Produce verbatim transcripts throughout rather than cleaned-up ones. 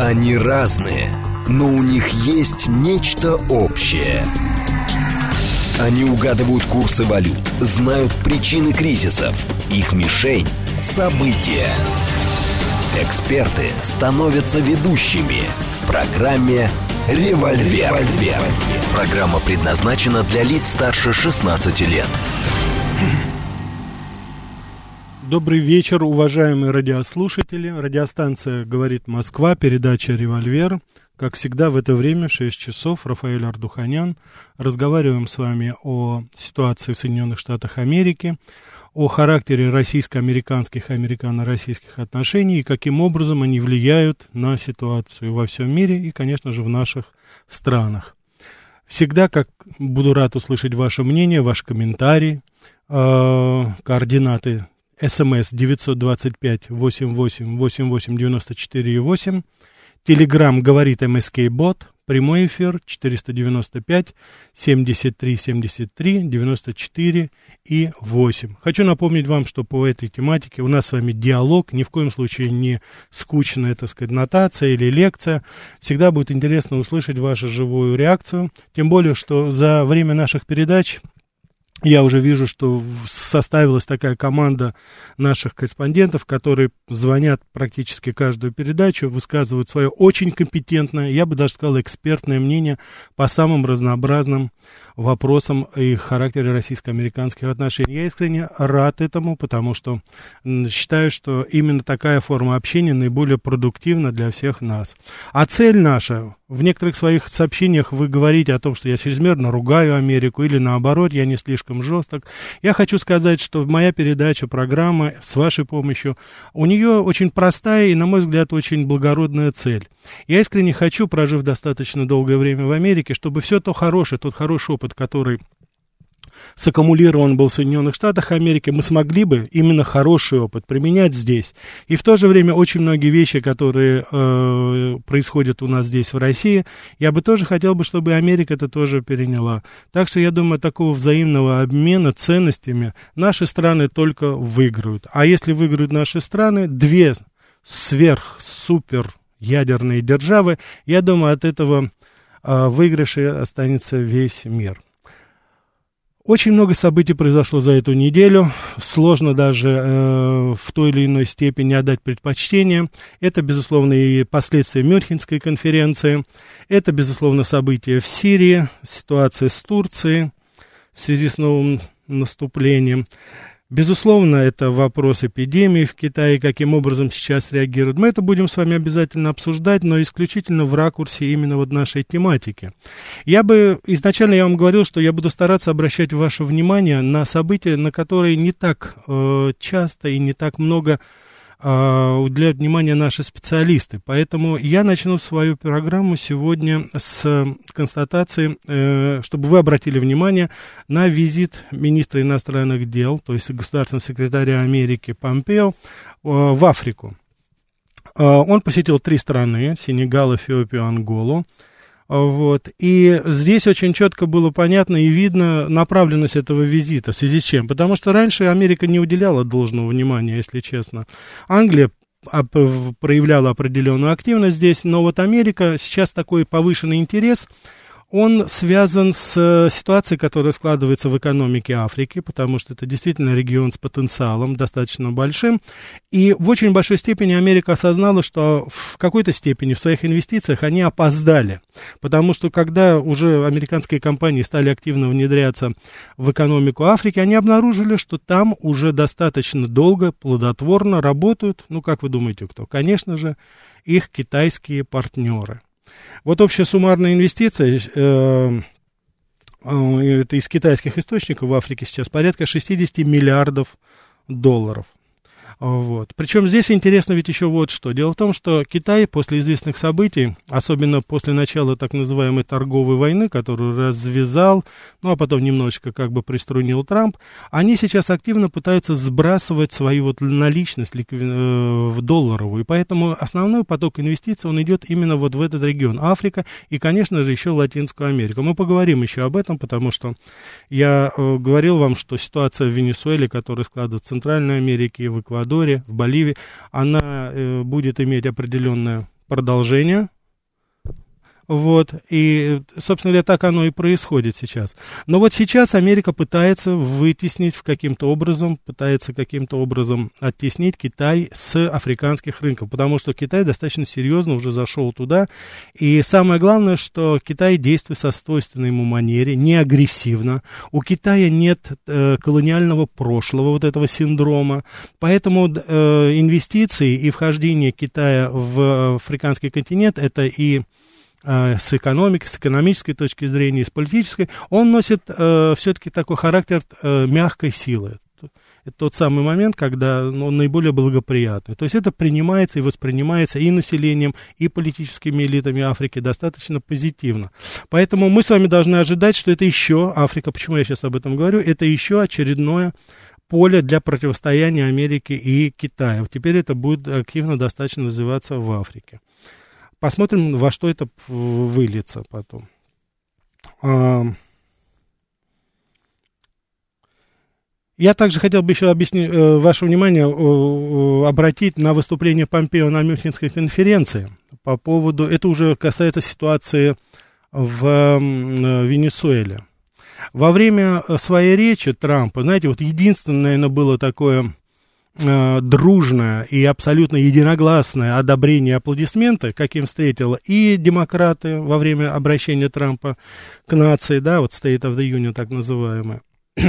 Они разные, но у них есть нечто общее. Они угадывают курсы валют, знают причины кризисов. Их мишень – события. Эксперты становятся ведущими в программе «Револьвер». Программа предназначена для лиц старше шестнадцати лет. Добрый вечер, уважаемые радиослушатели. Радиостанция «Говорит Москва», передача «Револьвер». Как всегда, в это время, шесть часов, Рафаэль Ардуханян. Разговариваем с вами о ситуации в Соединенных Штатах Америки, о характере российско-американских и американо-российских отношений и каким образом они влияют на ситуацию во всем мире и, конечно же, в наших странах. Всегда, как буду рад услышать ваше мнение, ваш комментарий, э, координаты СМС девятьсот двадцать пять восемьдесят восемь восемьдесят восемь девяносто четыре восемь, Телеграм говорит МСК-бот, прямой эфир четыреста девяносто пять семьдесят три семьдесят три девяносто четыре и восемь. Хочу напомнить вам, что по этой тематике у нас с вами диалог, ни в коем случае не скучная, так сказать, нотация или лекция. Всегда будет интересно услышать вашу живую реакцию, тем более, что за время наших передач я уже вижу, что составилась такая команда наших корреспондентов, которые звонят практически каждую передачу, высказывают свое очень компетентное, я бы даже сказал, экспертное мнение по самым разнообразным вопросам и характере российско-американских отношений. Я искренне рад этому, потому что считаю, что именно такая форма общения наиболее продуктивна для всех нас. А цель наша, в некоторых своих сообщениях вы говорите о том, что я чрезмерно ругаю Америку, или наоборот, я не слишком жесток. Я хочу сказать, что моя передача, программа с вашей помощью, у нее очень простая и, на мой взгляд, очень благородная цель. Я искренне хочу, прожив достаточно долгое время в Америке, чтобы все то хорошее, тот хороший опыт, который саккумулирован был в Соединенных Штатах Америки, мы смогли бы именно хороший опыт применять здесь. И в то же время очень многие вещи, которые э, происходят у нас здесь в России, я бы тоже хотел бы, чтобы Америка это тоже переняла. Так что я думаю, такого взаимного обмена ценностями наши страны только выиграют. А если выиграют наши страны, две сверх-супер ядерные державы, я думаю, от этого э, выигрыша останется весь мир. Очень много событий произошло за эту неделю, сложно даже э, в той или иной степени отдать предпочтение. Это, безусловно, и последствия Мюнхенской конференции, это, безусловно, события в Сирии, ситуация с Турцией в связи с новым наступлением. Безусловно, это вопрос эпидемии в Китае, каким образом сейчас реагируют. Мы это будем с вами обязательно обсуждать, но исключительно в ракурсе именно вот нашей тематики. Я бы, изначально я вам говорил, что я буду стараться обращать ваше внимание на события, на которые не так э, часто и не так много э, уделяют внимание наши специалисты. Поэтому я начну свою программу сегодня с констатации, э, чтобы вы обратили внимание на визит министра иностранных дел, то есть государственного секретаря Америки Помпео, э, в Африку. Э, он посетил три страны: Сенегал, Эфиопию, Анголу. Вот. И здесь очень четко было понятно и видно направленность этого визита. В связи с чем? Потому что раньше Америка не уделяла должного внимания, если честно. Англия проявляла определенную активность здесь, но вот Америка сейчас такой повышенный интерес, он связан с ситуацией, которая складывается в экономике Африки, потому что это действительно регион с потенциалом достаточно большим. И в очень большой степени Америка осознала, что в какой-то степени в своих инвестициях они опоздали. Потому что когда уже американские компании стали активно внедряться в экономику Африки, они обнаружили, что там уже достаточно долго, плодотворно работают, ну, как вы думаете, кто? Конечно же, их китайские партнеры. Вот общая суммарная инвестиция, э, э, это из китайских источников в Африке сейчас, порядка шестьдесят миллиардов долларов. Вот. Причем здесь интересно ведь еще вот что. Дело в том, что Китай после известных событий, особенно после начала так называемой торговой войны, которую развязал, ну а потом немножечко как бы приструнил Трамп, они сейчас активно пытаются сбрасывать свою вот наличность в долларовую. И поэтому основной поток инвестиций, он идет именно вот в этот регион. Африка и, конечно же, еще Латинскую Америку. Мы поговорим еще об этом, потому что я э, говорил вам, что ситуация в Венесуэле, которая складывается в Центральной Америке, в Эквадоре, в Боливии, она э, будет иметь определенное продолжение. Вот, и, собственно говоря, так оно и происходит сейчас. Но вот сейчас Америка пытается вытеснить каким-то образом, пытается каким-то образом оттеснить Китай с африканских рынков, потому что Китай достаточно серьезно уже зашел туда. И самое главное, что Китай действует со свойственной ему манере, не агрессивно. У Китая нет э, колониального прошлого, вот этого синдрома. Поэтому э, инвестиции и вхождение Китая в африканский континент, это и с экономикой, с экономической точки зрения, и с политической, он носит э, все-таки такой характер э, мягкой силы. Это тот самый момент, когда он наиболее благоприятный. То есть это принимается и воспринимается и населением, и политическими элитами Африки достаточно позитивно. Поэтому мы с вами должны ожидать, что это еще, Африка, почему я сейчас об этом говорю, это еще очередное поле для противостояния Америки и Китая. Теперь это будет активно достаточно развиваться в Африке. Посмотрим, во что это выльется потом. Я также хотел бы еще объяснить, ваше внимание обратить на выступление Помпео на Мюнхенской конференции по поводу, это уже касается ситуации в Венесуэле. Во время своей речи Трампа, знаете, вот единственное, наверное, было такое дружное и абсолютно единогласное одобрение и аплодисменты, каким встретил и демократы во время обращения Трампа к нации, да, вот State of the Union так называемое,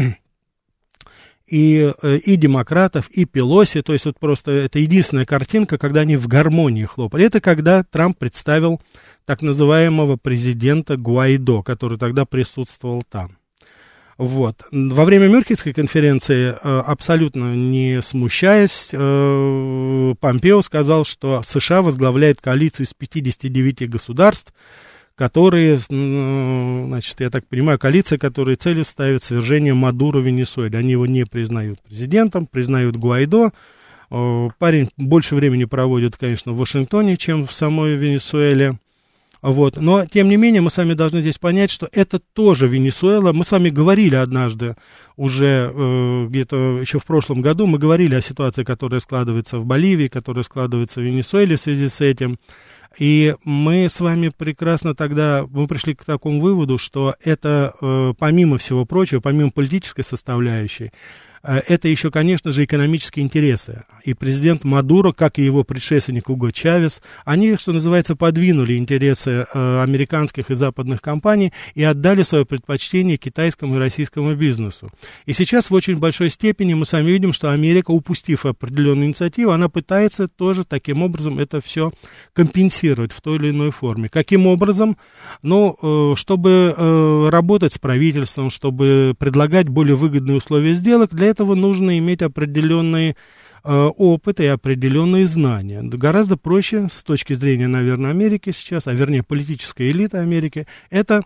и, и демократов, и Пелоси, то есть вот просто это единственная картинка, когда они в гармонии хлопали. Это когда Трамп представил так называемого президента Гуайдо, который тогда присутствовал там. Вот. Во время Мюнхенской конференции, абсолютно не смущаясь, Помпео сказал, что США возглавляет коалицию из пятидесяти девяти государств, которые, значит, я так понимаю, коалиция, которая целью ставит свержение Мадуро в Венесуэле. Они его не признают президентом, признают Гуайдо. Парень больше времени проводит, конечно, в Вашингтоне, чем в самой Венесуэле. Вот. Но, тем не менее, мы с вами должны здесь понять, что это тоже Венесуэла. Мы с вами говорили однажды, уже э, где-то еще в прошлом году, мы говорили о ситуации, которая складывается в Боливии, которая складывается в Венесуэле в связи с этим. И мы с вами прекрасно тогда, мы пришли к такому выводу, что это, э, помимо всего прочего, помимо политической составляющей, это еще, конечно же, экономические интересы. И президент Мадуро, как и его предшественник Уго Чавес, они, что называется, подвинули интересы э, американских и западных компаний и отдали свое предпочтение китайскому и российскому бизнесу. И сейчас в очень большой степени мы сами видим, что Америка, упустив определенную инициативу, она пытается тоже таким образом это все компенсировать в той или иной форме. Каким образом? Ну, э, чтобы э, работать с правительством, чтобы предлагать более выгодные условия сделок, для этого нужно иметь определенный э, опыт и определенные знания. Гораздо проще с точки зрения, наверное, Америки сейчас, а вернее политической элиты Америки, это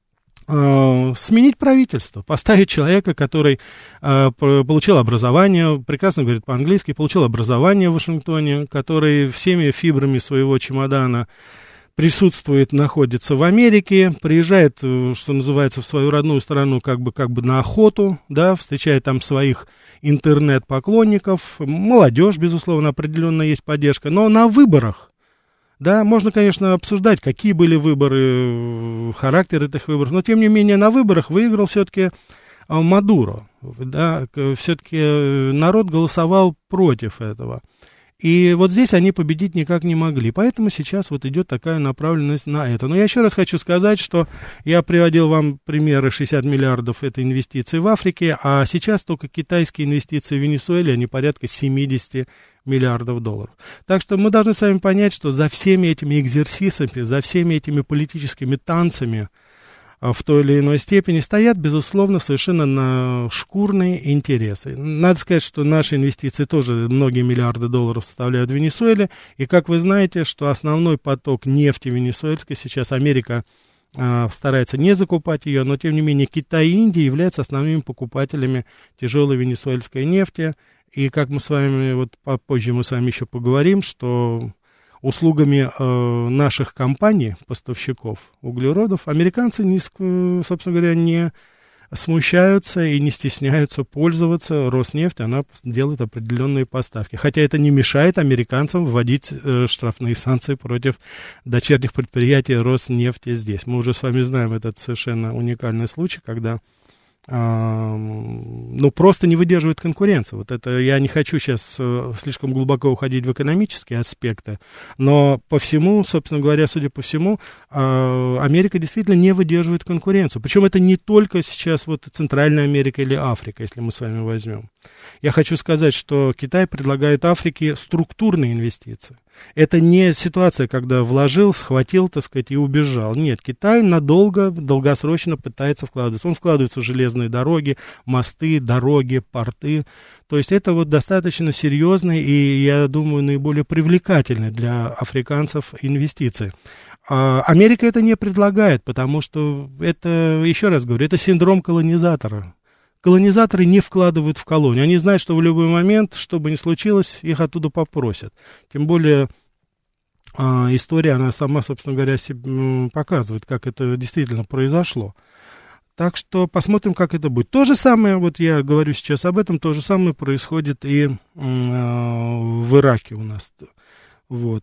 э, сменить правительство, поставить человека, который э, получил образование, прекрасно говорит по-английски, получил образование в Вашингтоне, который всеми фибрами своего чемодана присутствует, находится в Америке, приезжает, что называется, в свою родную страну как бы, как бы на охоту, да, встречает там своих интернет-поклонников, молодежь, безусловно, определенно есть поддержка, но на выборах, да, можно, конечно, обсуждать, какие были выборы, характер этих выборов, но, тем не менее, на выборах выиграл все-таки Мадуро, да, все-таки народ голосовал против этого. И вот здесь они победить никак не могли. Поэтому сейчас вот идет такая направленность на это. Но я еще раз хочу сказать, что я приводил вам примеры шестьдесят миллиардов это инвестиций в Африке, а сейчас только китайские инвестиции в Венесуэле, они порядка семьдесят миллиардов долларов. Так что мы должны с вами понять, что за всеми этими экзерсисами, за всеми этими политическими танцами в той или иной степени стоят, безусловно, совершенно на шкурные интересы. Надо сказать, что наши инвестиции тоже многие миллиарды долларов составляют в Венесуэле, и как вы знаете, что основной поток нефти венесуэльской сейчас Америка э, старается не закупать ее, но, тем не менее, Китай и Индия являются основными покупателями тяжелой венесуэльской нефти, и как мы с вами, вот попозже мы с вами еще поговорим, что услугами э, наших компаний, поставщиков углеродов, американцы, не, собственно говоря, не смущаются и не стесняются пользоваться. Роснефть, она делает определенные поставки. Хотя это не мешает американцам вводить э, штрафные санкции против дочерних предприятий Роснефти здесь. Мы уже с вами знаем этот совершенно уникальный случай, когда ну, просто не выдерживает конкуренцию. Вот это я не хочу сейчас э, слишком глубоко уходить в экономические аспекты, но по всему, собственно говоря, судя по всему, э, Америка действительно не выдерживает конкуренцию. Причем это не только сейчас вот Центральная Америка или Африка, если мы с вами возьмем. Я хочу сказать, что Китай предлагает Африке структурные инвестиции. Это не ситуация, когда вложил, схватил, так сказать, и убежал. Нет, Китай надолго, долгосрочно пытается вкладываться. Он вкладывается в железные дороги, мосты, дороги, порты. То есть это вот достаточно серьезные и, я думаю, наиболее привлекательные для африканцев инвестиции. А Америка это не предлагает, потому что это, еще раз говорю, это синдром колонизатора. Колонизаторы не вкладывают в колонию. Они знают, что в любой момент, что бы ни случилось, их оттуда попросят. Тем более э, история, она сама, собственно говоря, себе, показывает, как это действительно произошло. Так что посмотрим, как это будет. То же самое, вот я говорю сейчас об этом, то же самое происходит и э, в Ираке у нас. Вот.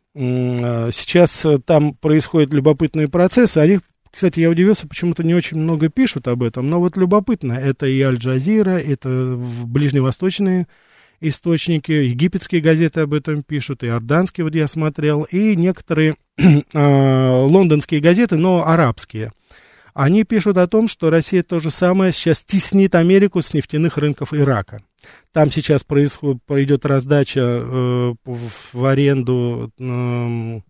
Сейчас там происходят любопытные процессы, они... Кстати, я удивился, почему-то не очень много пишут об этом, но вот любопытно, это и Аль-Джазира, это ближневосточные источники, египетские газеты об этом пишут, и иорданские, вот я смотрел, и некоторые э, лондонские газеты, но арабские. Они пишут о том, что Россия то же самое сейчас теснит Америку с нефтяных рынков Ирака. Там сейчас происходит, пройдет раздача э, в аренду... Э,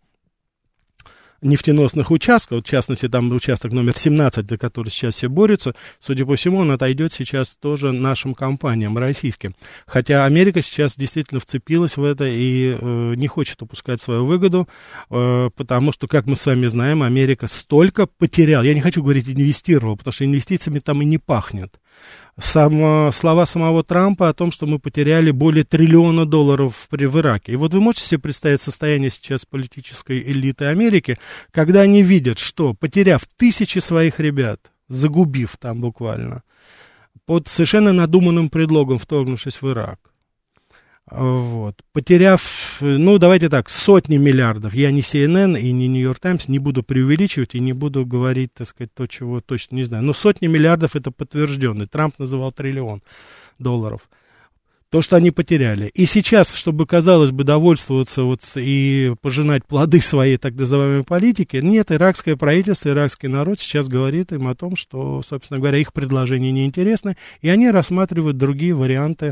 нефтеносных участков, в частности, там участок номер семнадцать, за который сейчас все борются, судя по всему, он отойдет сейчас тоже нашим компаниям, российским. Хотя Америка сейчас действительно вцепилась в это и э, не хочет упускать свою выгоду, э, потому что, как мы с вами знаем, Америка столько потеряла, я не хочу говорить инвестировала, потому что инвестициями там и не пахнет. Сам, слова самого Трампа о том, что мы потеряли более триллиона долларов в, в Ираке. И вот вы можете себе представить состояние сейчас политической элиты Америки, когда они видят, что, потеряв тысячи своих ребят, загубив там буквально, под совершенно надуманным предлогом вторгнувшись в Ирак, вот, потеряв, ну, давайте так, сотни миллиардов, я не си эн эн и не Нью-Йорк Таймс, не буду преувеличивать и не буду говорить, так сказать, то, чего точно не знаю, но сотни миллиардов это подтвержденно, Трамп называл триллион долларов, то, что они потеряли. И сейчас, чтобы, казалось бы, довольствоваться вот и пожинать плоды своей так называемой политики, нет, иракское правительство, иракский народ сейчас говорит им о том, что, собственно говоря, их предложения неинтересны, и они рассматривают другие варианты.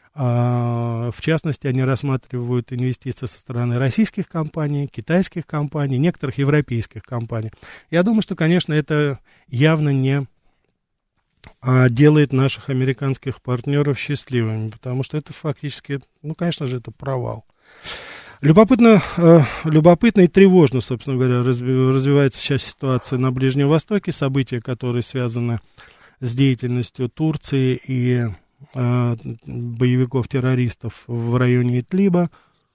В частности, они рассматривают инвестиции со стороны российских компаний, китайских компаний, некоторых европейских компаний. Я думаю, что, конечно, это явно не делает наших американских партнеров счастливыми, потому что это фактически, ну, конечно же, это провал. Любопытно, любопытно и тревожно, собственно говоря, развивается сейчас ситуация на Ближнем Востоке, события, которые связаны с деятельностью Турции и боевиков-террористов в районе Идлиба.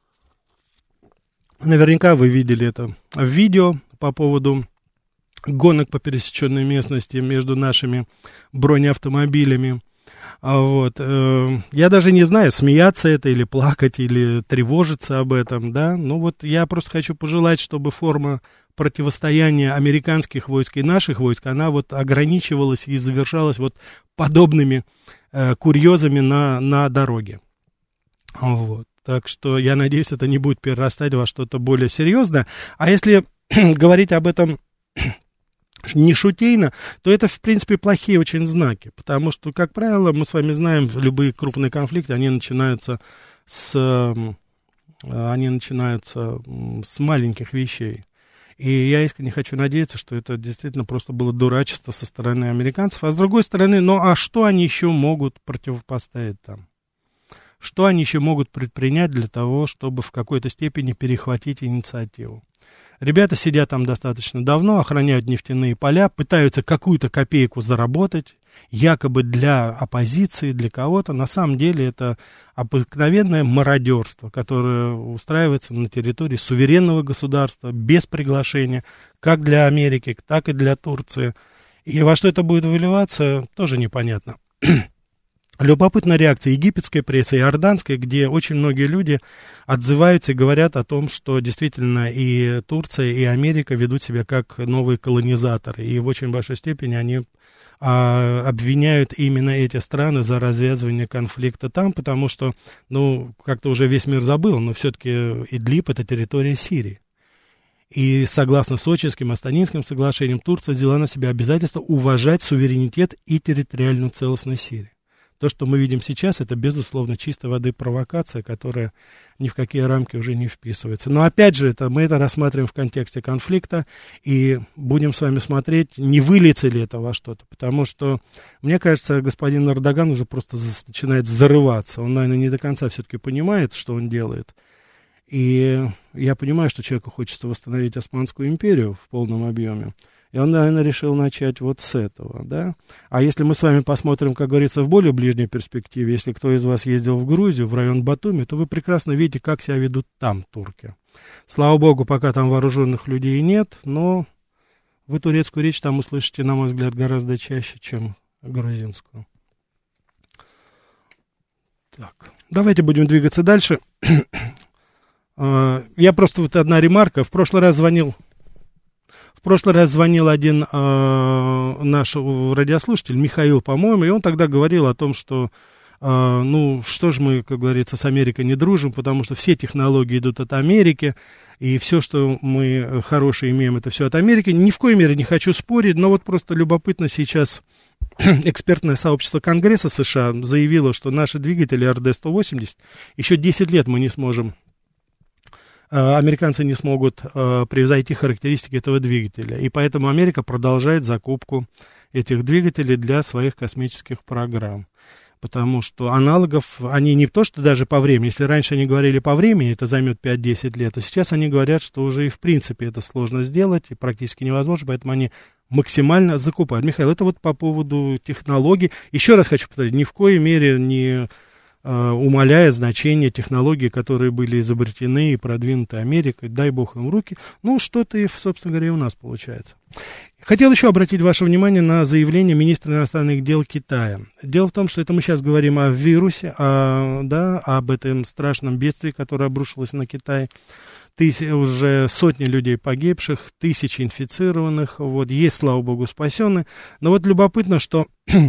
Наверняка вы видели это в видео по поводу гонок по пересеченной местности между нашими бронеавтомобилями. Вот. Я даже не знаю, смеяться это или плакать, или тревожиться об этом, да. Ну вот я просто хочу пожелать, чтобы форма противостояния американских войск и наших войск, она вот ограничивалась и завершалась вот подобными э, курьезами на, на дороге. Вот. Так что я надеюсь, это не будет перерастать во что-то более серьезное. А если говорить об этом не шутейно, то это, в принципе, плохие очень знаки, потому что, как правило, мы с вами знаем, любые крупные конфликты, они начинаются с, они начинаются с маленьких вещей. И я искренне хочу надеяться, что это действительно просто было дурачество со стороны американцев. А с другой стороны, ну а что они еще могут противопоставить там? Что они еще могут предпринять для того, чтобы в какой-то степени перехватить инициативу? Ребята сидят там достаточно давно, охраняют нефтяные поля, пытаются какую-то копейку заработать, якобы для оппозиции, для кого-то. На самом деле это обыкновенное мародерство, которое устраивается на территории суверенного государства, без приглашения, как для Америки, так и для Турции. И во что это будет выливаться, тоже непонятно. Любопытна реакция египетской прессы и иорданской, где очень многие люди отзываются и говорят о том, что действительно и Турция, и Америка ведут себя как новые колонизаторы. И в очень большой степени они а, обвиняют именно эти страны за развязывание конфликта там, потому что, ну, как-то уже весь мир забыл, но все-таки Идлиб — это территория Сирии. И согласно Сочинским, Астанинским соглашениям, Турция взяла на себя обязательство уважать суверенитет и территориальную целостность Сирии. То, что мы видим сейчас, это, безусловно, чистой воды провокация, которая ни в какие рамки уже не вписывается. Но, опять же, это, мы это рассматриваем в контексте конфликта и будем с вами смотреть, не выльется ли это во что-то. Потому что, мне кажется, господин Эрдоган уже просто начинает зарываться. Он, наверное, не до конца все-таки понимает, что он делает. И я понимаю, что человеку хочется восстановить Османскую империю в полном объеме. И он, наверное, решил начать вот с этого, да. А если мы с вами посмотрим, как говорится, в более ближней перспективе, если кто из вас ездил в Грузию, в район Батуми, то вы прекрасно видите, как себя ведут там турки. Слава богу, пока там вооруженных людей нет, но вы турецкую речь там услышите, на мой взгляд, гораздо чаще, чем грузинскую. Так, давайте будем двигаться дальше. Я просто, вот одна ремарка. В прошлый раз звонил... В прошлый раз звонил один э, наш радиослушатель, Михаил, по-моему, и он тогда говорил о том, что, э, ну, что ж мы, как говорится, с Америкой не дружим, потому что все технологии идут от Америки, и все, что мы хорошее имеем, это все от Америки. Ни в коей мере не хочу спорить, но вот просто любопытно сейчас экспертное сообщество Конгресса США заявило, что наши двигатели эр дэ сто восемьдесят еще десять лет мы не сможем... американцы не смогут э, превзойти характеристики этого двигателя. И поэтому Америка продолжает закупку этих двигателей для своих космических программ. Потому что аналогов, они не то, что даже по времени. Если раньше они говорили по времени, это займет пять-десять лет, то сейчас они говорят, что уже и в принципе это сложно сделать, и практически невозможно, поэтому они максимально закупают. Михаил, это вот по поводу технологий. Еще раз хочу повторить, ни в коей мере не... умаляя значение технологий, которые были изобретены и продвинуты Америкой, дай бог им руки. Ну, что-то и, собственно говоря, и у нас получается. Хотел еще обратить ваше внимание на заявление министра иностранных дел Китая. Дело в том, что это мы сейчас говорим о вирусе, о, да, об этом страшном бедствии, которое обрушилось на Китай. Тысяч, уже сотни людей погибших, тысячи инфицированных, вот, есть, слава богу, спасенные. Но вот любопытно, что...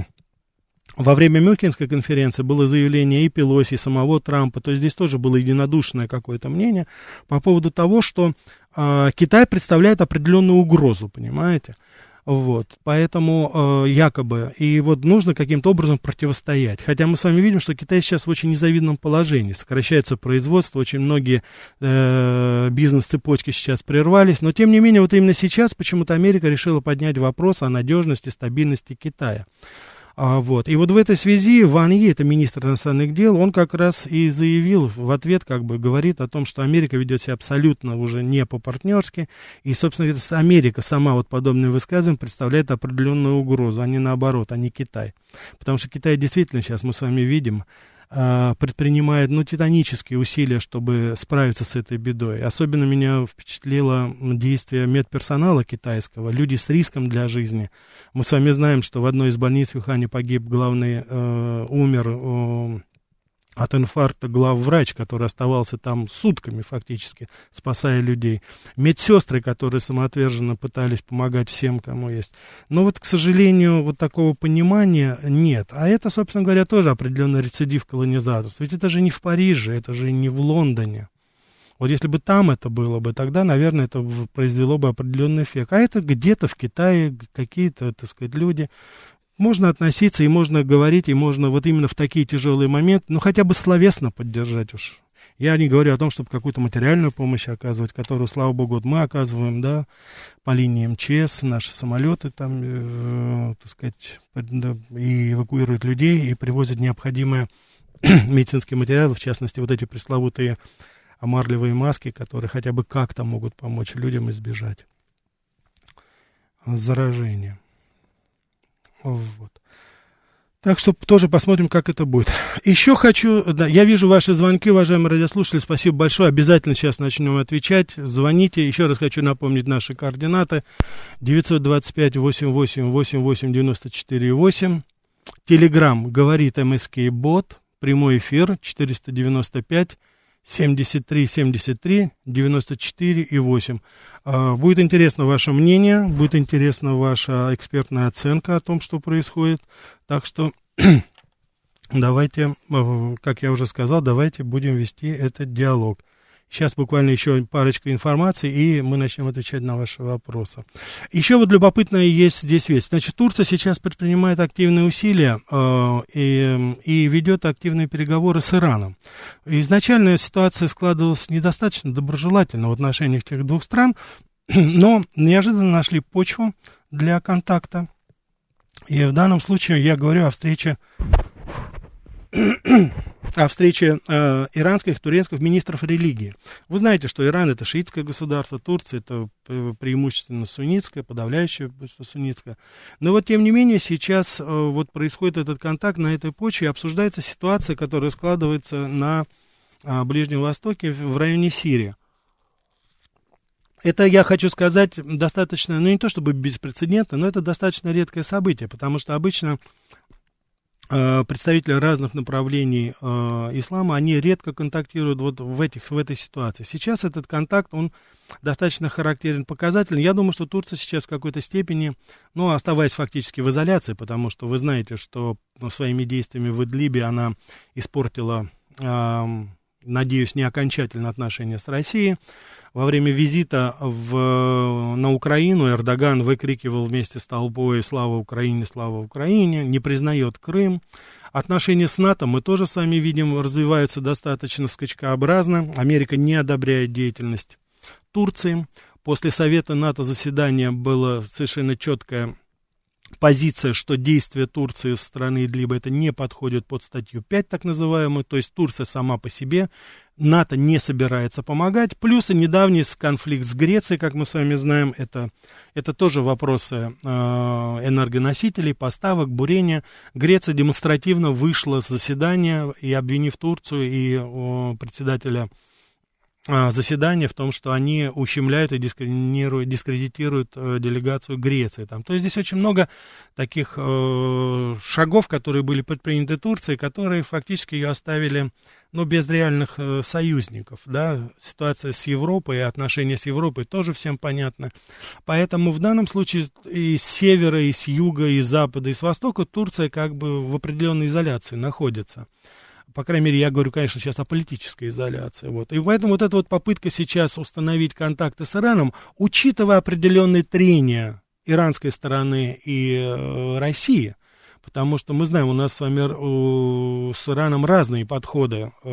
Во время Мюнхенской конференции было заявление и Пелоси, и самого Трампа, то есть здесь тоже было единодушное какое-то мнение по поводу того, что э, Китай представляет определенную угрозу, понимаете? Вот, поэтому э, якобы, и вот нужно каким-то образом противостоять. Хотя мы с вами видим, что Китай сейчас в очень незавидном положении, сокращается производство, очень многие э, бизнес-цепочки сейчас прервались, но тем не менее вот именно сейчас почему-то Америка решила поднять вопрос о надежности, стабильности Китая. А, вот. И вот в этой связи Ван Йи, это министр иностранных дел, он как раз и заявил в ответ, как бы говорит о том, что Америка ведет себя абсолютно уже не по-партнерски, и, собственно, это Америка сама вот подобные высказывания представляет определенную угрозу, а не наоборот, а не Китай. Потому что Китай действительно сейчас, мы с вами видим, предпринимает, ну, титанические усилия, чтобы справиться с этой бедой. Особенно меня впечатлило действие медперсонала китайского, люди с риском для жизни. Мы с вами знаем, что в одной из больниц в Ухане погиб главный, э, умер э, от инфаркта главврач, который оставался там сутками фактически, спасая людей. Медсестры, которые самоотверженно пытались помогать всем, кому есть. Но вот, к сожалению, вот такого понимания нет. А это, собственно говоря, тоже определенный рецидив колонизаторства. Ведь это же не в Париже, это же не в Лондоне. Вот если бы там это было бы, тогда, наверное, это произвело бы определенный эффект. А это где-то в Китае какие-то, так сказать, люди... Можно относиться, и можно говорить, и можно вот именно в такие тяжелые моменты, ну, хотя бы словесно поддержать уж. Я не говорю о том, чтобы какую-то материальную помощь оказывать, которую, слава богу, вот мы оказываем, да, по линии эм че эс, наши самолеты там, э, так сказать, да, и эвакуируют людей, и привозят необходимые медицинские материалы, в частности, вот эти пресловутые марлевые маски, которые хотя бы как-то могут помочь людям избежать заражения. Вот. Так что тоже посмотрим, как это будет. Еще хочу, да, я вижу ваши звонки, уважаемые радиослушатели, спасибо большое, обязательно сейчас начнем отвечать, звоните, еще раз хочу напомнить наши координаты, девятьсот двадцать пять восемьдесят восемь восемьдесят восемь девяносто четыре восемь, Телеграм говорит МСК Бот, прямой эфир четыреста девяносто пять семьдесят три семьдесят три девяносто четыре и восемь. Будет интересно ваше мнение, будет интересна ваша экспертная оценка о том, что происходит. Так что давайте, как я уже сказал, давайте будем вести этот диалог. Сейчас буквально еще парочка информации, и мы начнем отвечать на ваши вопросы. Еще вот любопытная есть здесь вещь. Значит, Турция сейчас предпринимает активные усилия э, и, и ведет активные переговоры с Ираном. Изначально ситуация складывалась недостаточно доброжелательно в отношениях этих двух стран, но неожиданно нашли почву для контакта. И в данном случае я говорю о встрече... о встрече э, иранских, турецких министров религии. Вы знаете, что Иран — это шиитское государство, Турция — это преимущественно суннитское, подавляющее суннитское. Но вот, тем не менее, сейчас э, вот происходит этот контакт на этой почве, и обсуждается ситуация, которая складывается на э, Ближнем Востоке в районе Сирии. Это, я хочу сказать, достаточно, ну не то чтобы беспрецедентно, но это достаточно редкое событие, потому что обычно представители разных направлений э, ислама, они редко контактируют вот в, этих, в этой ситуации. Сейчас этот контакт, он достаточно характерен, показательный. Я думаю, что Турция сейчас в какой-то степени, ну, оставаясь фактически в изоляции, потому что вы знаете, что ну, своими действиями в Идлибе она испортила, э, надеюсь, не окончательно отношения с Россией. Во время визита в, на Украину Эрдоган выкрикивал вместе с толпой «Слава Украине! Слава Украине!», не признает Крым. Отношения с НАТО мы тоже с вами видим развиваются достаточно скачкообразно. Америка не одобряет деятельность Турции. После Совета НАТО заседания была совершенно четкая позиция, что действия Турции со стороны Идлиба это не подходит под статью пять, так называемую, то есть Турция сама по себе, НАТО не собирается помогать, плюс и недавний конфликт с Грецией, как мы с вами знаем, это, это тоже вопросы э, энергоносителей, поставок, бурения. Греция демонстративно вышла с заседания и, обвинив Турцию и э, председателя заседание в том, что они ущемляют и дискредитируют, дискредитируют э, делегацию Греции. Там. То есть здесь очень много таких э, шагов, которые были предприняты Турцией, которые фактически ее оставили ну, без реальных э, союзников. Да? Ситуация с Европой и отношения с Европой тоже всем понятны. Поэтому в данном случае и с севера, и с юга, и с запада, и с востока Турция как бы в определенной изоляции находится. По крайней мере, я говорю, конечно, сейчас о политической изоляции. Вот. И поэтому вот эта вот попытка сейчас установить контакты с Ираном, учитывая определенные трения иранской стороны и э, России, потому что мы знаем, у нас с вами э, с Ираном разные подходы э,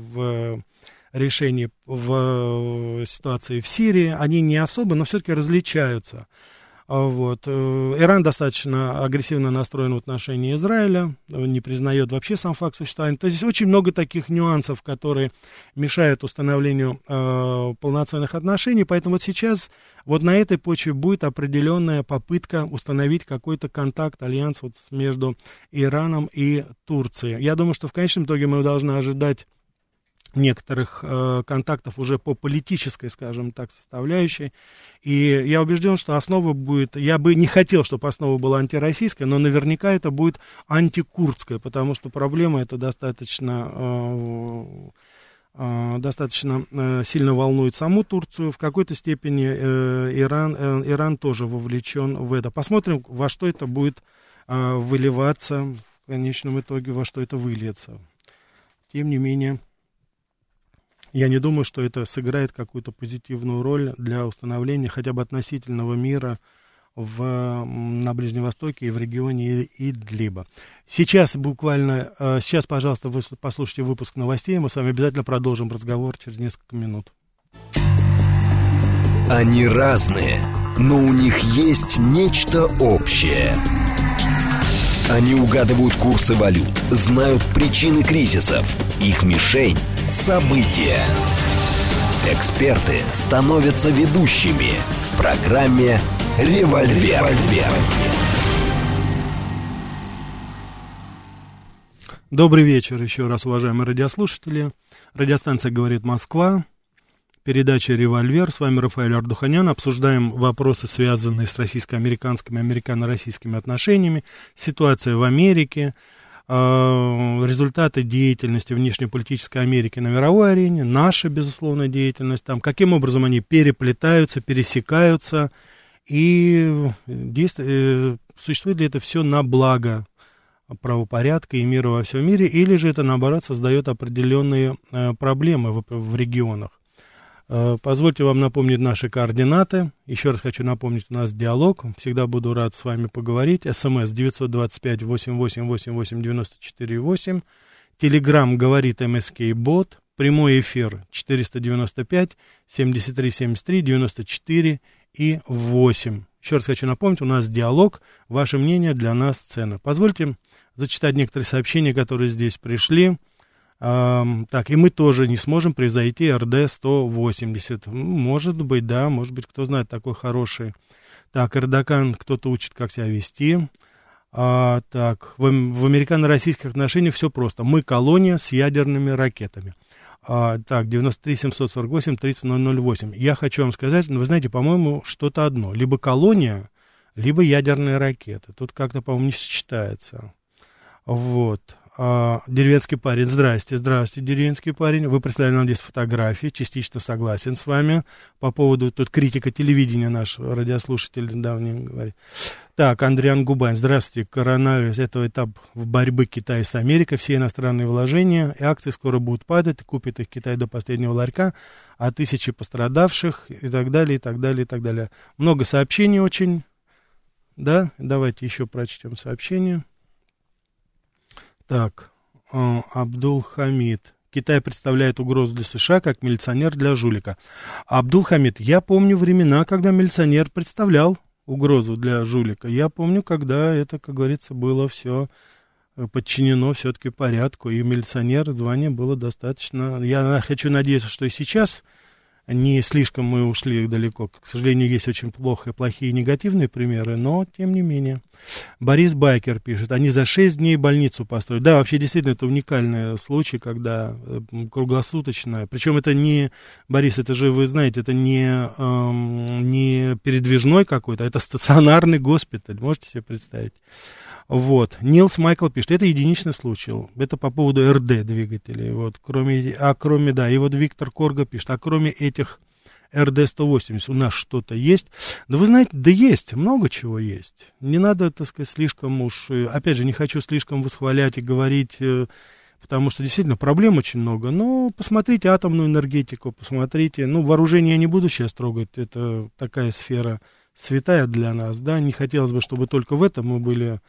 в решении в э, ситуации в Сирии, они не особо, но все-таки различаются. Вот. Иран достаточно агрессивно настроен в отношении Израиля, не признает вообще сам факт существования. То есть здесь очень много таких нюансов, которые мешают установлению э, полноценных отношений. Поэтому вот сейчас вот на этой почве будет определенная попытка установить какой-то контакт, альянс вот между Ираном и Турцией. Я думаю, что в конечном итоге мы должны ожидать некоторых э, контактов уже по политической, скажем так, составляющей. И я убежден, что основа будет, я бы не хотел, чтобы основа была антироссийская, но наверняка это будет антикурдская, потому что проблема эта достаточно, э, э, достаточно э, сильно волнует саму Турцию. В какой-то степени э, Иран, э, Иран тоже вовлечен в это. Посмотрим, во что это будет э, выливаться, в конечном итоге, во что это выльется. Тем не менее, я не думаю, что это сыграет какую-то позитивную роль для установления хотя бы относительного мира в, на Ближнем Востоке и в регионе Идлиба. Сейчас буквально, сейчас, пожалуйста, вы послушайте выпуск новостей, мы с вами обязательно продолжим разговор через несколько минут. Они разные, но у них есть нечто общее. Они угадывают курсы валют, знают причины кризисов, их мишень – события. Эксперты становятся ведущими в программе «Револьвер». Добрый вечер еще раз, уважаемые радиослушатели. Радиостанция «Говорит Москва», передача «Револьвер». С вами Рафаэль Ардуханян. Обсуждаем вопросы, связанные с российско-американскими, американо-российскими отношениями, ситуация в Америке, результаты деятельности внешнеполитической Америки на мировой арене, наша, безусловно, деятельность там, каким образом они переплетаются, пересекаются, и действует, существует ли это все на благо правопорядка и мира во всем мире, или же это, наоборот, создает определенные э, проблемы в, в регионах. Э, позвольте вам напомнить наши координаты. Еще раз хочу напомнить, у нас диалог. Всегда буду рад с вами поговорить. СМС девять два пять восемь восемь восемь восемь девять четыре восемь. Телеграм говорит МСК-бот. Прямой эфир четыреста девяносто пять семьдесят три семьдесят три девяносто четыре и восемь. Еще раз хочу напомнить, у нас диалог. Ваше мнение для нас ценно. Позвольте зачитать некоторые сообщения, которые здесь пришли. А, так, и мы тоже не сможем превзойти эр дэ сто восемьдесят. Может быть, да, может быть, кто знает, такой хороший. Так, Эрдоган кто-то учит, как себя вести. А, так, в, в американо-российских отношениях все просто. Мы колония с ядерными ракетами. А, так, девяносто три семьсот сорок восемь тридцать ноль ноль восемь. Я хочу вам сказать, вы знаете, по-моему, что-то одно. Либо колония, либо ядерные ракеты. Тут как-то, по-моему, не сочетается. Вот. А, деревенский парень, здрасте, здрасте, деревенский парень. Вы прислали нам здесь фотографии, частично согласен с вами. По поводу, тут критика телевидения наш радиослушатель давний говорит. Так, Андриан Губань, здравствуйте. Коронавирус, это этап в борьбе Китая с Америкой, все иностранные вложения, и акции скоро будут падать, купит их Китай до последнего ларька, а тысячи пострадавших, и так далее, и так далее, и так далее. Много сообщений очень, да, давайте еще прочтем сообщение. Так, э, Абдул-Хамид. Китай представляет угрозу для США как милиционер для жулика. Абдул-Хамид, я помню времена, когда милиционер представлял угрозу для жулика. Я помню, когда это, как говорится, было все подчинено все-таки порядку, и милиционер звание было достаточно. Я хочу надеяться, что и сейчас не слишком мы ушли далеко. К сожалению, есть очень плохо, плохие негативные примеры, но тем не менее. Борис Байкер пишет, они за шесть дней больницу построили. Да, вообще действительно это уникальный случай, когда круглосуточно, причем это не, Борис, это же вы знаете, это не, эм, не передвижной какой-то, это стационарный госпиталь, можете себе представить. Вот, Нилс Майкл пишет, это единичный случай, это по поводу эр дэ двигателей, вот, кроме, а кроме, да, и вот Виктор Корга пишет, а кроме этих эр дэ сто восемьдесят у нас что-то есть? Да вы знаете, да есть, много чего есть, не надо, так сказать, слишком уж, опять же, не хочу слишком восхвалять и говорить, потому что действительно проблем очень много, но посмотрите атомную энергетику, посмотрите, ну, вооружение я не буду сейчас трогать, это такая сфера святая для нас, да, не хотелось бы, чтобы только в этом мы были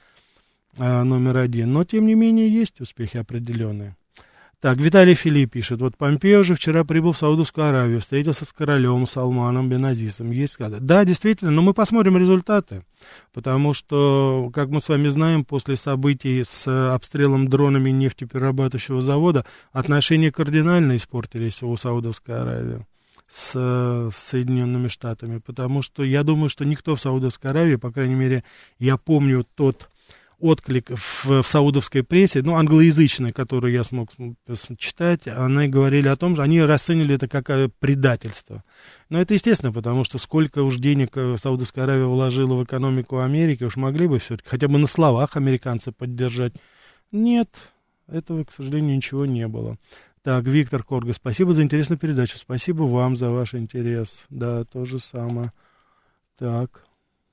номер один, но тем не менее есть успехи определенные. Так, Виталий Филипп пишет, вот Помпео же вчера прибыл в Саудовскую Аравию, встретился с королем Салманом бен Азизом. Есть сказать. Да, действительно, но мы посмотрим результаты, потому что, как мы с вами знаем, после событий с обстрелом дронами нефтеперерабатывающего завода отношения кардинально испортились у Саудовской Аравии с, с Соединенными Штатами, потому что я думаю, что никто в Саудовской Аравии, по крайней мере, я помню тот отклик в, в саудовской прессе, ну, англоязычной, которую я смог читать, они говорили о том, что они расценили это как предательство. Но это естественно, потому что сколько уж денег Саудовская Аравия вложила в экономику Америки, уж могли бы все-таки хотя бы на словах американцы поддержать. Нет, этого, к сожалению, ничего не было. Так, Виктор Корга, спасибо за интересную передачу, спасибо вам за ваш интерес. Да, то же самое. Так.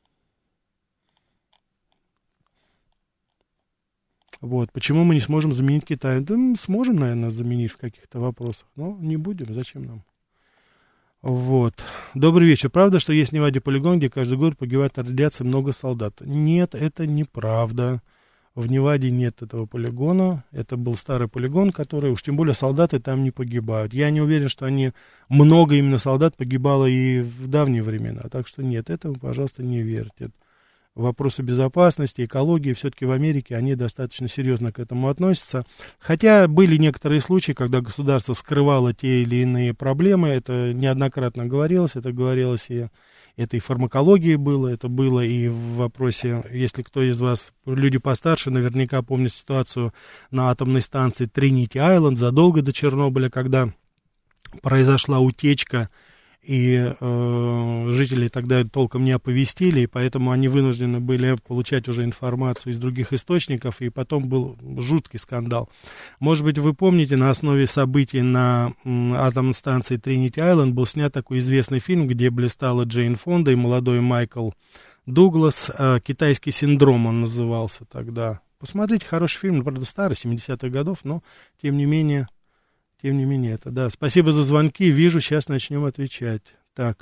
Вот, почему мы не сможем заменить Китай? Да, мы сможем, наверное, заменить в каких-то вопросах, но не будем, зачем нам? Вот. Добрый вечер. Правда, что есть в Неваде полигон, где каждый год погибает от радиации много солдат? Нет, это неправда. В Неваде нет этого полигона. Это был старый полигон, который, уж тем более, солдаты там не погибают. Я не уверен, что они, много именно солдат погибало и в давние времена. Так что нет, этому, пожалуйста, не верьте. вопросы безопасности, экологии, все-таки в Америке они достаточно серьезно к этому относятся. Хотя были некоторые случаи, когда государство скрывало те или иные проблемы, это неоднократно говорилось, это говорилось и это и в фармакологии было, это было и в вопросе, если кто из вас, люди постарше, наверняка помнят ситуацию на атомной станции Тринити-Айленд задолго до Чернобыля, когда произошла утечка, и э, жители тогда толком не оповестили, и поэтому они вынуждены были получать уже информацию из других источников, и потом был жуткий скандал. Может быть, вы помните, на основе событий на м, атомной станции Тринити-Айленд был снят такой известный фильм, где блистала Джейн Фонда и молодой Майкл Дуглас, э, «Китайский синдром» он назывался тогда. Посмотрите, хороший фильм, правда старый, семидесятых годов, но тем не менее... Тем не менее, это, да. Спасибо за звонки. Вижу, сейчас начнем отвечать. Так.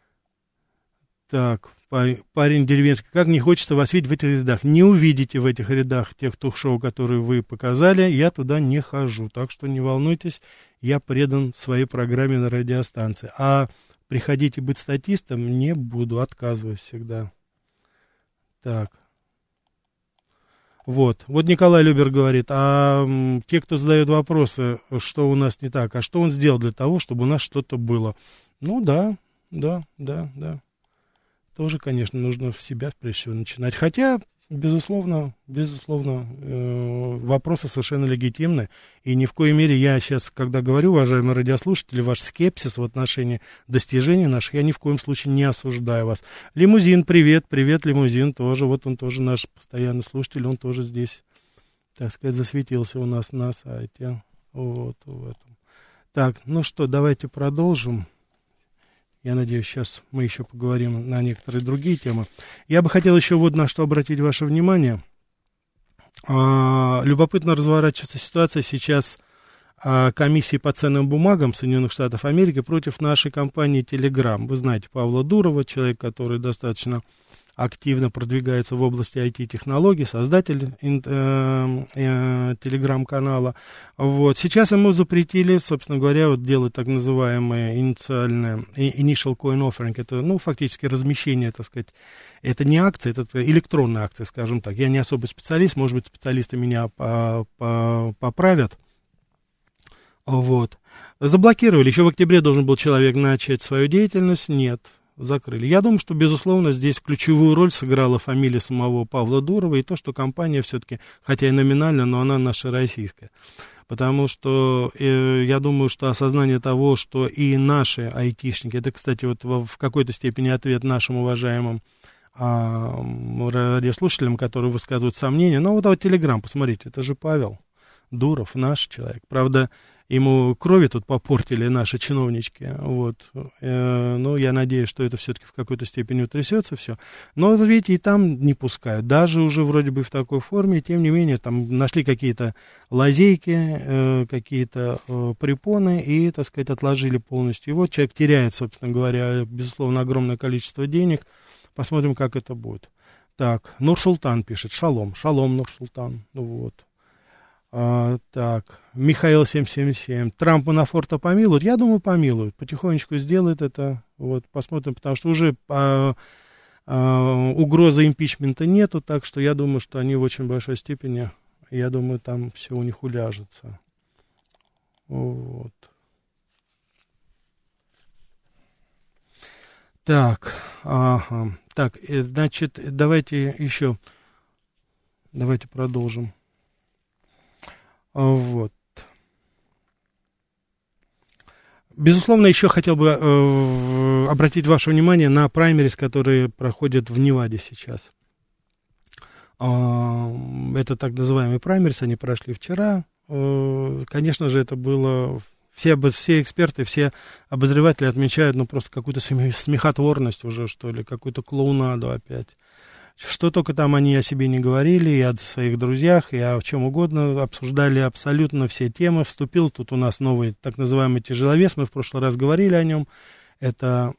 Так, парень деревенский. Как не хочется вас видеть в этих рядах. Не увидите в этих рядах тех ток-шоу, которые вы показали. Я туда не хожу. Так что не волнуйтесь, я предан своей программе на радиостанции. А приходите быть статистом не буду, отказываюсь всегда. Так. Вот, вот Николай Любер говорит, а м, те, кто задает вопросы, что у нас не так, а что он сделал для того, чтобы у нас что-то было? Ну да, да, да, да. Тоже, конечно, нужно в себя прежде всего начинать. Хотя, безусловно, безусловно, э, вопросы совершенно легитимны. И ни в коей мере я сейчас, когда говорю, уважаемые радиослушатели, ваш скепсис в отношении достижений наших, я ни в коем случае не осуждаю вас. Лимузин, привет, привет, Лимузин тоже. Вот он тоже наш постоянный слушатель, он тоже здесь, так сказать, засветился у нас на сайте. Вот, в этом. Так, ну что, давайте продолжим. Я надеюсь, сейчас мы еще поговорим на некоторые другие темы. Я бы хотел еще вот на что обратить ваше внимание. А, любопытно разворачивается ситуация сейчас а, комиссии по ценным бумагам Соединенных Штатов Америки против нашей компании Telegram. Вы знаете Павла Дурова, человек, который достаточно активно продвигается в области ай ти-технологий, создатель э, э, телеграм-канала. Вот. Сейчас ему запретили, собственно говоря, вот делать так называемое инициальное initial coin offering. Это, ну, фактически размещение, так сказать. Это не акция, это электронная акция, скажем так. Я не особый специалист, может быть, специалисты меня по, по, поправят. Вот. Заблокировали. Еще в октябре должен был человек начать свою деятельность. Нет. Закрыли. Я думаю, что, безусловно, здесь ключевую роль сыграла фамилия самого Павла Дурова и то, что компания все-таки, хотя и номинально, но она наша российская. Потому что э, я думаю, что осознание того, что и наши айтишники, это, кстати, вот в, в какой-то степени ответ нашим уважаемым а, радиослушателям, которые высказывают сомнения. Но вот, а вот Телеграм, посмотрите, это же Павел Дуров, наш человек. Правда, ему крови тут попортили наши чиновнички, вот, э, ну, я надеюсь, что это все-таки в какой-то степени утрясется все, но, видите, и там не пускают, даже уже вроде бы в такой форме, тем не менее, там нашли какие-то лазейки, э, какие-то э, препоны и, так сказать, отложили полностью, и вот человек теряет, собственно говоря, безусловно, огромное количество денег, посмотрим, как это будет. Так, Нур-Султан пишет, шалом, шалом, Нур-Султан, вот. А, так, Михаил семь семь семь. Трамп Манафорта помилуют? Я думаю, помилуют. Потихонечку сделает это. Вот, посмотрим, потому что уже а, а, угрозы импичмента нету, так что я думаю, что они в очень большой степени, я думаю, там все у них уляжется. Вот. Так, ага. Так, значит, давайте еще, давайте продолжим. Вот. Безусловно, еще хотел бы э, обратить ваше внимание на праймерис, которые проходят в Неваде сейчас. Э, это так называемые праймерис, они прошли вчера. Э, конечно же, это было... Все, все эксперты, все обозреватели отмечают, ну, просто какую-то смехотворность уже, что ли, какую-то клоунаду опять. Что только там они о себе не говорили, и о своих друзьях, и о чем угодно, обсуждали абсолютно все темы. Вступил тут у нас новый так называемый тяжеловес, мы в прошлый раз говорили о нем. Это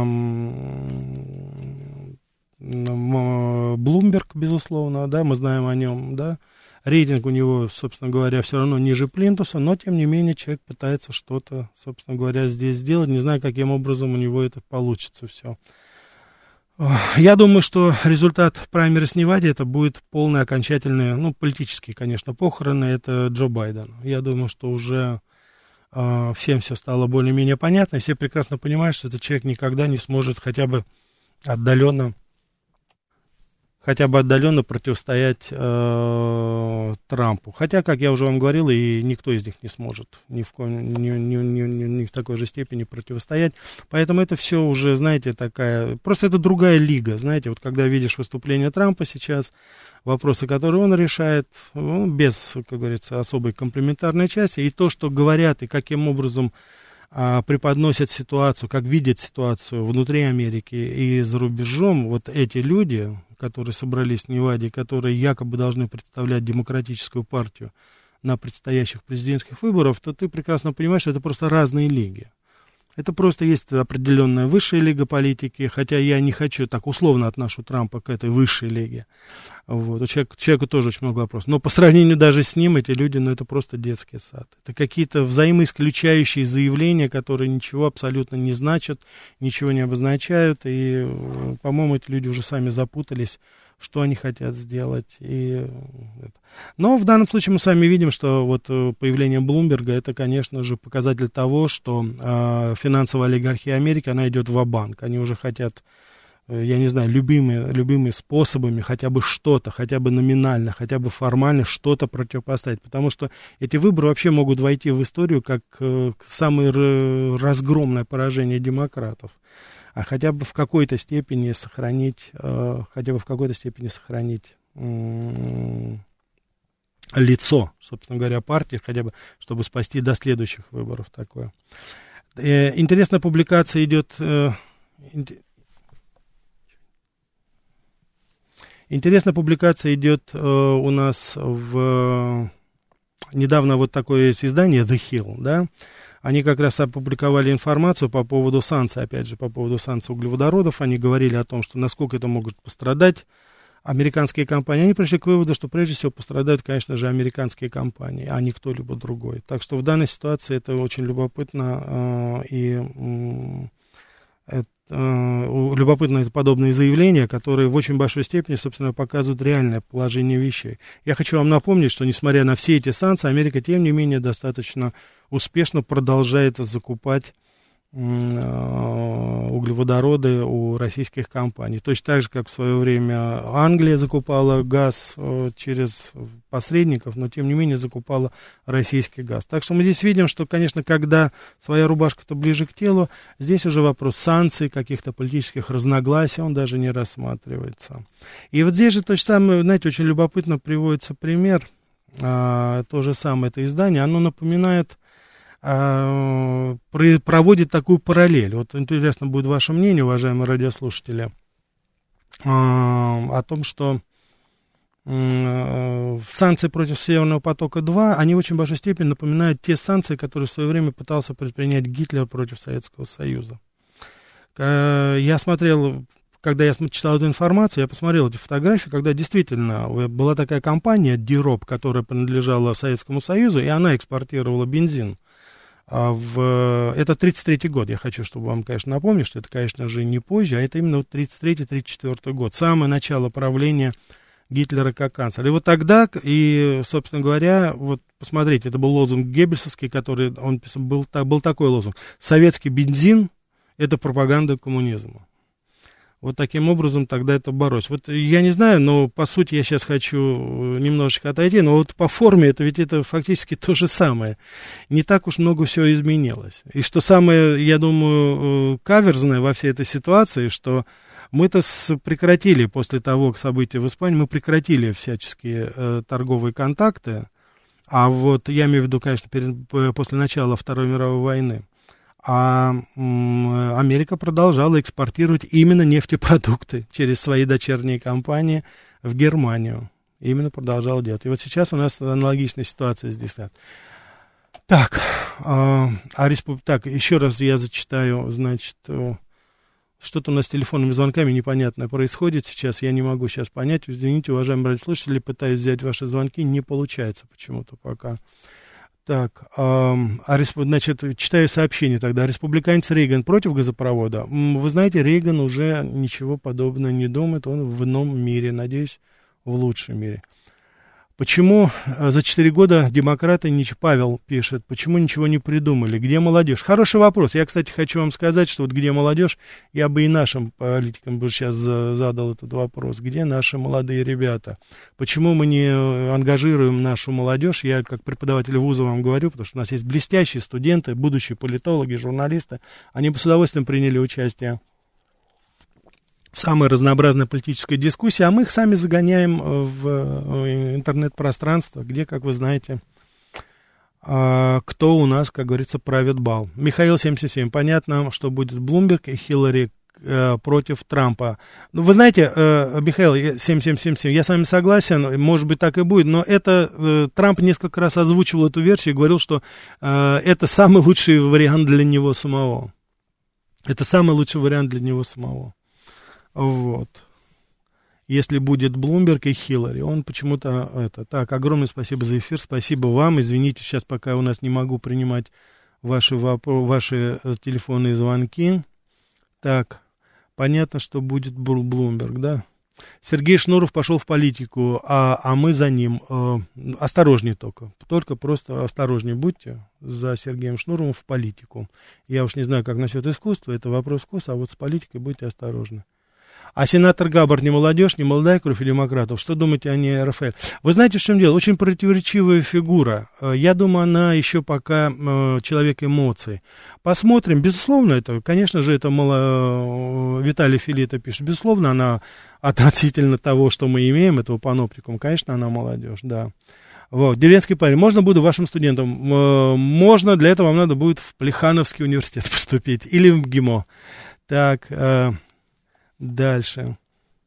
Блумберг, эм, безусловно, да, мы знаем о нем, да. Рейтинг у него, собственно говоря, все равно ниже плинтуса, но, тем не менее, человек пытается что-то, собственно говоря, здесь сделать. Не знаю, каким образом у него это получится все. Я думаю, что результат праймерис в Неваде это будет полный, окончательный, ну, политические, конечно, похороны, это Джо Байден. Я думаю, что уже э, всем все стало более-менее понятно, и все прекрасно понимают, что этот человек никогда не сможет хотя бы отдаленно, хотя бы отдаленно противостоять э, Трампу. Хотя, как я уже вам говорил, и никто из них не сможет ни в, коем, ни, ни, ни, ни, ни в такой же степени противостоять. Поэтому это все уже, знаете, такая... Просто это другая лига, знаете. Вот когда видишь выступление Трампа сейчас, вопросы, которые он решает, ну, без, как говорится, особой комплементарной части, и то, что говорят, и каким образом а, преподносят ситуацию, как видят ситуацию внутри Америки и за рубежом, вот эти люди, которые собрались в Неваде, которые якобы должны представлять демократическую партию на предстоящих президентских выборах, то ты прекрасно понимаешь, что это просто разные лиги. Это просто есть определенная высшая лига политики, хотя я не хочу, так условно отношу Трампа к этой высшей лиге. Вот. У человека, человеку тоже очень много вопросов. Но по сравнению даже с ним, эти люди, ну это просто детский сад. Это какие-то взаимоисключающие заявления, которые ничего абсолютно не значат, ничего не обозначают. И, по-моему, эти люди уже сами запутались, что они хотят сделать. И... Но в данном случае мы с вами видим, что вот появление Блумберга, это, конечно же, показатель того, что э, финансовая олигархия Америки, она идет ва-банк. Они уже хотят, э, я не знаю, любыми, любыми способами хотя бы что-то, хотя бы номинально, хотя бы формально что-то противопоставить. Потому что эти выборы вообще могут войти в историю как э, самое разгромное поражение демократов. А хотя бы в какой-то степени сохранить, э, хотя бы в какой-то степени сохранить э, лицо, собственно говоря, партии, хотя бы, чтобы спасти до следующих выборов такое. Э, интересная публикация идет, э, интересная публикация идет э, у нас в, недавно вот такое есть издание The Hill, да. Они как раз опубликовали информацию по поводу санкций, опять же, по поводу санкций углеводородов. Они говорили о том, что насколько это могут пострадать американские компании. Они пришли к выводу, что прежде всего пострадают, конечно же, американские компании, а не кто-либо другой. Так что в данной ситуации это очень любопытно э, и э, э, любопытно это подобные заявления, которые в очень большой степени, собственно, показывают реальное положение вещей. Я хочу вам напомнить, что несмотря на все эти санкции, Америка, тем не менее, достаточно успешно продолжает закупать э, углеводороды у российских компаний. Точно так же, как в свое время Англия закупала газ э, через посредников, но тем не менее закупала российский газ. Так что мы здесь видим, что, конечно, когда своя рубашка-то ближе к телу, здесь уже вопрос санкций, каких-то политических разногласий, он даже не рассматривается. И вот здесь же то же самое, знаете, очень любопытно приводится пример, э, то же самое это издание, оно напоминает, проводит такую параллель. Вот интересно будет ваше мнение, уважаемые радиослушатели, о том, что санкции против Северного потока-два, они в очень большой степени напоминают те санкции, которые в свое время пытался предпринять Гитлер против Советского Союза. Я смотрел, когда я читал эту информацию, я посмотрел эти фотографии, когда действительно была такая компания Дироп, которая принадлежала Советскому Союзу, и она экспортировала бензин. В... Это тридцать третий год, я хочу, чтобы вам, конечно, напомнить, что это, конечно же, не позже, а это именно тридцать третий — тридцать четвёртый год, самое начало правления Гитлера как канцлера. И вот тогда, и, собственно говоря, вот посмотрите, это был лозунг геббельсовский, который, он был, был такой лозунг: «Советский бензин — это пропаганда коммунизма». Вот таким образом тогда это боролось. Вот я не знаю, но по сути я сейчас хочу немножечко отойти, но вот по форме это ведь это фактически то же самое. Не так уж много всего изменилось. И что самое, я думаю, каверзное во всей этой ситуации, что мы-то прекратили после того события в Испании, мы прекратили всяческие э, торговые контакты, а вот я имею в виду, конечно, перед, после начала Второй мировой войны. А Америка продолжала экспортировать именно нефтепродукты через свои дочерние компании в Германию. Именно продолжала делать. И вот сейчас у нас аналогичная ситуация здесь. Так, а, а респуб... так, еще раз я зачитаю, значит, что-то у нас с телефонными звонками непонятное происходит сейчас, я не могу сейчас понять. Извините, уважаемые радиослушатели, пытаюсь взять ваши звонки, не получается почему-то пока. Так, а, значит, читаю сообщение тогда. Республиканец Рейган против газопровода? Вы знаете, Рейган уже ничего подобного не думает, он в ином мире, надеюсь, в лучшем мире. Почему за четыре года демократы, Павел пишет, почему ничего не придумали? Где молодежь? Хороший вопрос. Я, кстати, хочу вам сказать, что вот где молодежь, я бы и нашим политикам бы сейчас задал этот вопрос. Где наши молодые ребята? Почему мы не ангажируем нашу молодежь? Я как преподаватель вуза вам говорю, потому что у нас есть блестящие студенты, будущие политологи, журналисты. Они бы с удовольствием приняли участие в самой разнообразной политической дискуссии, а мы их сами загоняем в интернет-пространство, где, как вы знаете, кто у нас, как говорится, правит бал. Михаил семьдесят семь. Понятно, что будет Блумберг и Хиллари против Трампа. Ну, вы знаете, Михаил семь семь семь семь, я с вами согласен, может быть, так и будет, но это Трамп несколько раз озвучивал эту версию и говорил, что это самый лучший вариант для него самого. Это самый лучший вариант для него самого. Вот. Если будет Блумберг и Хиллари, он почему-то это... Так, огромное спасибо за эфир, спасибо вам. Извините, сейчас пока у нас не могу принимать ваши, ваши телефонные звонки. Так, понятно, что будет Блумберг, да? Сергей Шнуров пошел в политику, а, а мы за ним. Э, осторожнее только. Только просто осторожнее будьте за Сергеем Шнуровым в политику. Я уж не знаю, как насчет искусства, это вопрос вкуса, а вот с политикой будьте осторожны. А сенатор Габбард не молодежь, не молодая кровь и демократов. Что думаете о ней, Рафаэль? Вы знаете, в чем дело? Очень противоречивая фигура. Я думаю, она еще пока э, человек эмоций. Посмотрим. Безусловно, это, конечно же, это мало... Виталий Филитов пишет. Безусловно, она относительно того, что мы имеем, этого паноптикума, конечно, она молодежь, да. Вот. Деревенский парень. Можно буду вашим студентом? Можно. Для этого вам надо будет в Плехановский университет поступить. Или в ГИМО. Так... Э, Дальше.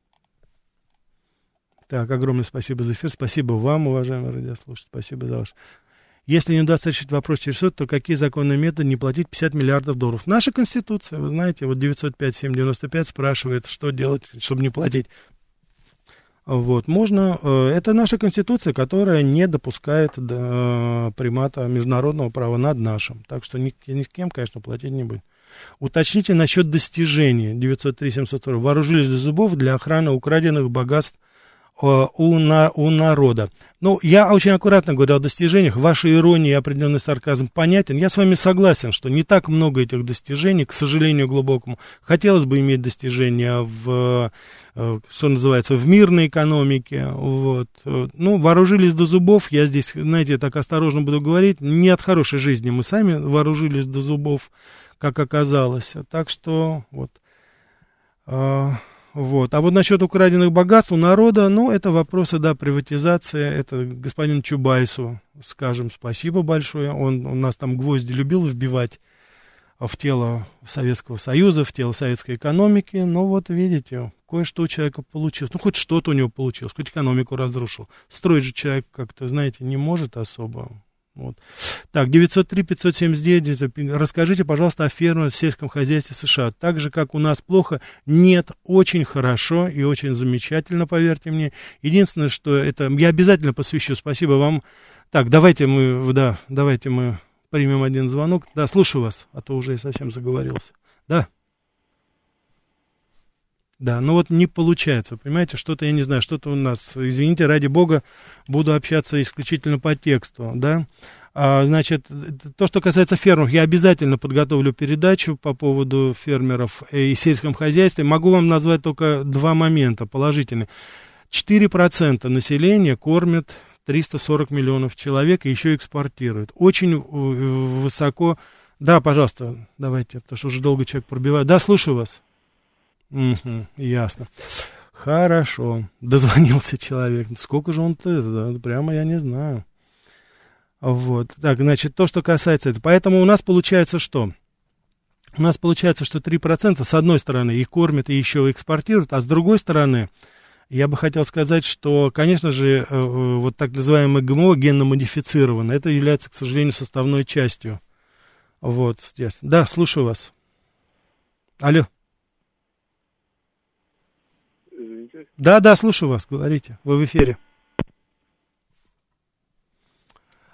Так, огромное спасибо за эфир. Спасибо вам, уважаемые радиослушатели. Спасибо за ваш. Если не удастся решить вопрос через суд, то какие законные методы не платить пятьдесят миллиардов долларов? Наша Конституция, вы знаете, вот девятьсот пять семь девяносто пять спрашивает, что делать, чтобы не платить. Вот, можно, это наша Конституция, которая не допускает до примата международного права над нашим. Так что ни, ни с кем, конечно, платить не будет. Уточните насчет достижений. девятьсот три семьсот сорок. Вооружились до зубов для охраны украденных богатств э, у, на, у народа. Ну, я очень аккуратно говорю о достижениях. Ваша ирония и определенный сарказм понятен. Я с вами согласен, что не так много этих достижений, к сожалению, глубокому. Хотелось бы иметь достижения в, э, что называется, в мирной экономике. Вот. Ну, вооружились до зубов. Я здесь, знаете, так осторожно буду говорить. Не от хорошей жизни мы сами вооружились до зубов, как оказалось. Так что, вот. А, вот. А вот насчет украденных богатств у народа, ну, это вопросы, да, приватизации. Это господину Чубайсу скажем спасибо большое. Он у нас там гвозди любил вбивать в тело Советского Союза, в тело советской экономики. Но вот, видите, кое-что у человека получилось. Ну, хоть что-то у него получилось, хоть экономику разрушил. Строить же человек как-то, знаете, не может особо. Вот. Так, девятьсот три пятьсот семьдесят девять, расскажите, пожалуйста, о фермерском сельском хозяйстве США. Так же, как у нас плохо, нет, очень хорошо и очень замечательно, поверьте мне. Единственное, что это, я обязательно посвящу, спасибо вам. Так, давайте мы, да, давайте мы примем один звонок. Да, слушаю вас, а то уже я совсем заговорился. Да. Да, ну вот не получается, понимаете, что-то, я не знаю, что-то у нас, извините, ради бога, буду общаться исключительно по тексту, да. А, значит, то, что касается фермеров, я обязательно подготовлю передачу по поводу фермеров и сельском хозяйстве. Могу вам назвать только два момента положительные. четыре процента населения кормят триста сорок миллионов человек и еще экспортируют. Очень высоко. Да, пожалуйста, давайте, потому что уже долго человек пробивает. Да, слушаю вас. Угу, ясно. Хорошо. Дозвонился человек. Сколько же он-то, да, прямо я не знаю. Вот. Так, значит, то, что касается этого. Поэтому у нас получается что? У нас получается, что три процента с одной стороны их кормят и еще экспортируют, а с другой стороны, я бы хотел сказать, что, конечно же, вот так называемый ГМО, генно-модифицированное, это является, к сожалению, составной частью. Вот, здесь. Да, слушаю вас. Алло. Да, да, слушаю вас, говорите, вы в эфире.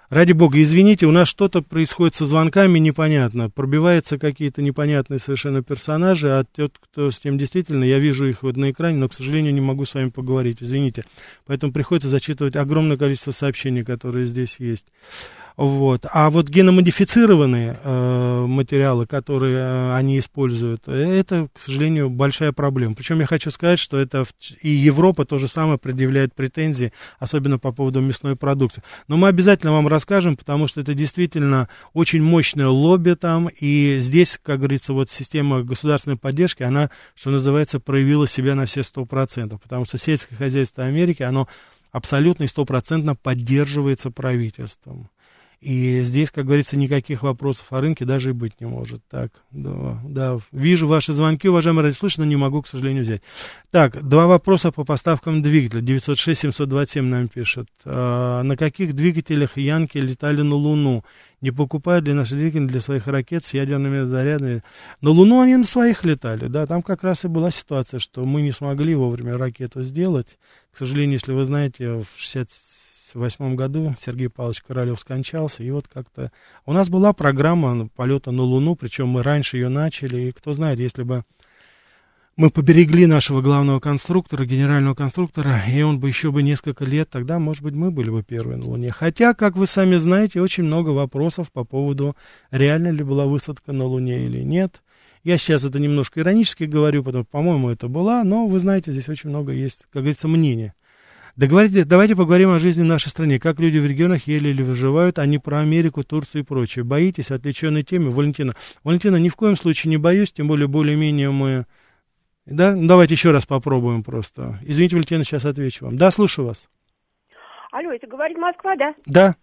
Ради бога, извините, у нас что-то происходит со звонками непонятно. Пробиваются какие-то непонятные совершенно персонажи, а тот, кто с тем действительно, я вижу их вот на экране, но, к сожалению, не могу с вами поговорить, извините. Поэтому приходится зачитывать огромное количество сообщений, которые здесь есть. Вот. А вот геномодифицированные э, материалы, которые э, они используют, это, к сожалению, большая проблема. Причем я хочу сказать, что это в, и Европа то же самое предъявляет претензии, особенно по поводу мясной продукции. Но мы обязательно вам расскажем, потому что это действительно очень мощное лобби там, и здесь, как говорится, вот система государственной поддержки, она, что называется, проявила себя на все сто процентов, потому что сельское хозяйство Америки, оно абсолютно и стопроцентно поддерживается правительством. И здесь, как говорится, никаких вопросов о рынке даже и быть не может. Так, да, да. Вижу ваши звонки, уважаемые радиослушатели, но не могу, к сожалению, взять. Так, два вопроса по поставкам двигателя. девятьсот шесть семьсот двадцать семь нам пишет. А, на каких двигателях янки летали на Луну? Не покупают ли наши двигатели для своих ракет с ядерными зарядами? На Луну они на своих летали, да. Там как раз и была ситуация, что мы не смогли вовремя ракету сделать. К сожалению, если вы знаете, в шестьдесят восьмом году Сергей Павлович Королев скончался, и вот как-то... У нас была программа полета на Луну, причем мы раньше ее начали, и кто знает, если бы мы поберегли нашего главного конструктора, генерального конструктора, и он бы еще бы несколько лет, тогда, может быть, мы были бы первые на Луне. Хотя, как вы сами знаете, очень много вопросов по поводу, реально ли была высадка на Луне или нет. Я сейчас это немножко иронически говорю, потому что, по-моему, это была, но, вы знаете, здесь очень много есть, как говорится, мнений. Давайте, давайте поговорим о жизни в нашей стране. Как люди в регионах еле-еле выживают, а не про Америку, Турцию и прочее. Боитесь отвлеченной темы? Валентина. Валентина, ни в коем случае не боюсь, тем более более-менее мы... Да? Ну, давайте еще раз попробуем просто. Извините, Валентина, сейчас отвечу вам. Да, слушаю вас. Алло, это говорит Москва, да? Да.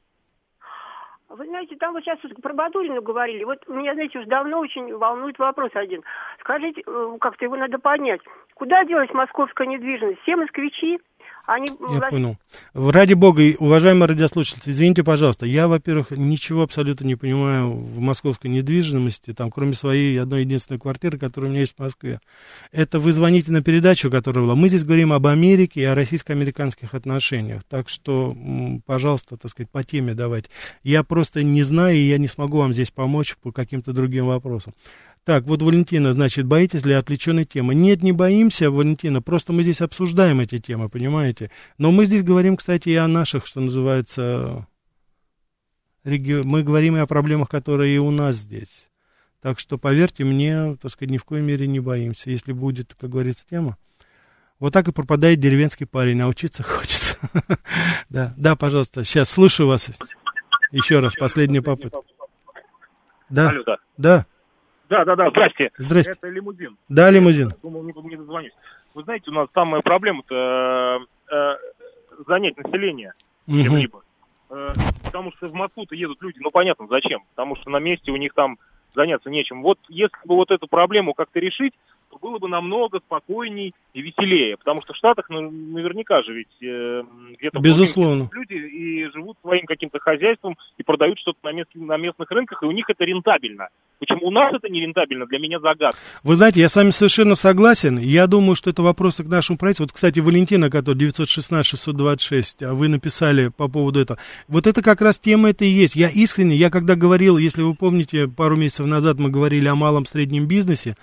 Вы знаете, там вот сейчас про Бадурину говорили. Вот меня, знаете, уже давно очень волнует вопрос один. Скажите, как-то его надо поднять. Куда делась московская недвижимость? Все москвичи? Они... Я понял. Ради бога, уважаемые радиослушатели, извините, пожалуйста, я, во-первых, ничего абсолютно не понимаю в московской недвижимости, там, кроме своей одной единственной квартиры, которая у меня есть в Москве. Это вы звоните на передачу, которая была. Мы здесь говорим об Америке и о российско-американских отношениях, так что, пожалуйста, так сказать, по теме давайте. Я просто не знаю, и я не смогу вам здесь помочь по каким-то другим вопросам. Так, вот, Валентина, значит, боитесь ли отвлеченной темы? Нет, не боимся, Валентина, просто мы здесь обсуждаем эти темы, понимаете? Но мы здесь говорим, кстати, и о наших, что называется, реги... мы говорим и о проблемах, которые и у нас здесь. Так что, поверьте мне, так сказать, ни в коей мере не боимся. Если будет, как говорится, тема. Вот так и пропадает деревенский парень, а учиться хочется. Да, да, пожалуйста, сейчас слушаю вас. Еще раз, последняя попытка. Да, Алло, да. Да. Да, да, да, здрасте. Здрасте. Это лимузин. Да, лимузин. Я думал, не, не дозвонюсь. Вы знаете, у нас самая проблема-то э, э, занять население Угу. чем-либо. Э, потому что в Москву-то едут люди, ну понятно, зачем. Потому что на месте у них там заняться нечем. Вот если бы вот эту проблему как-то решить, то было бы намного спокойней и веселее. Потому что в Штатах ну, наверняка же ведь э, где-то Безусловно. люди и живут своим каким-то хозяйством и продают что-то на, мест, на местных рынках, и у них это рентабельно. Почему у нас это не рентабельно, для меня загадка. Вы знаете, я с вами совершенно согласен. Я думаю, что это вопросы к нашему правительству. Вот, кстати, Валентина, который девятьсот шестнадцать шестьсот двадцать шесть, вы написали по поводу этого. Вот это как раз тема это и есть. Я искренне, я когда говорил, если вы помните, пару месяцев назад мы говорили о малом среднем бизнесе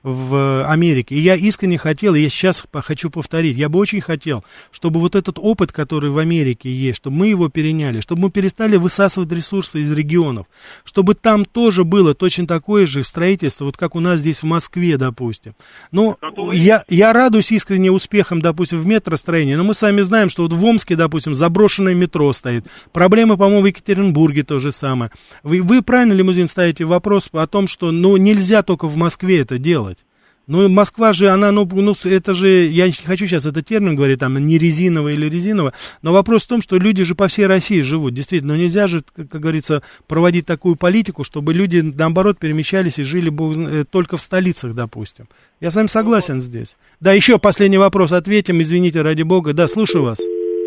в Америке, и я искренне хотел, и я сейчас хочу повторить, я бы очень хотел, чтобы вот этот опыт, который в Америке есть, чтобы мы его переняли, чтобы мы перестали высасывать ресурсы из регионов, чтобы там тоже было точно такое же строительство, вот как у нас здесь в Москве, допустим. Ну, я, я радуюсь искренне успехам, допустим, в метростроении, но мы сами знаем, что вот в Омске, допустим, заброшенное метро стоит. Проблемы, по-моему, в Екатеринбурге то же самое. Вы, вы правильно, лимузин, ставите вопрос о том, что, ну, нельзя только в Москве это делать. Ну, Москва же, она, ну, ну, это же, я не хочу сейчас этот термин говорить, там, не резиновая или резиновая, но вопрос в том, что люди же по всей России живут, действительно, но нельзя же, как, как говорится, проводить такую политику, чтобы люди, наоборот, перемещались и жили бог, только в столицах, допустим. Я с вами согласен здесь. Да, еще последний вопрос ответим, извините, ради бога, да, слушаю вас.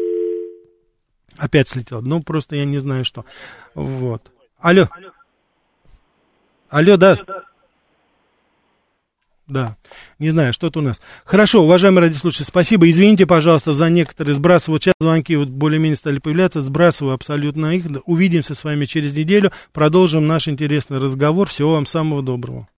Опять слетел, ну, просто я не знаю, что. Вот. Алло. Алло, да. Да, не знаю, что-то у нас. Хорошо, уважаемые радиослушатели, спасибо. Извините, пожалуйста, за некоторые сбрасываю. Сейчас звонки вот более-менее стали появляться. Сбрасываю абсолютно их. Увидимся с вами через неделю. Продолжим наш интересный разговор. Всего вам самого доброго.